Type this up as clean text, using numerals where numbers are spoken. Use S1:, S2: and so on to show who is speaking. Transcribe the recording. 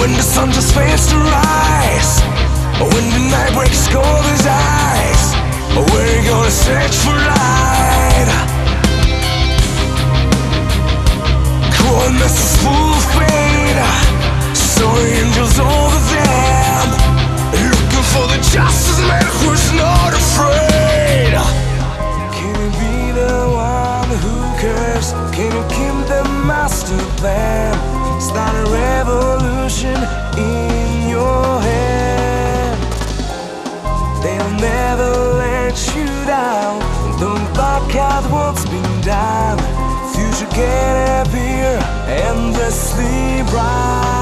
S1: when the sun just fails to rise, when the night breaks cold as ice, we're gonna search for light. Coldness is full of pain, so angels over them, looking for the justice man who's not afraid. Can it be the one who cares? Can you keep the master plan? Start a revolution in your head. They'll never let you down. Don't back out what's been done. Future can appear endlessly bright.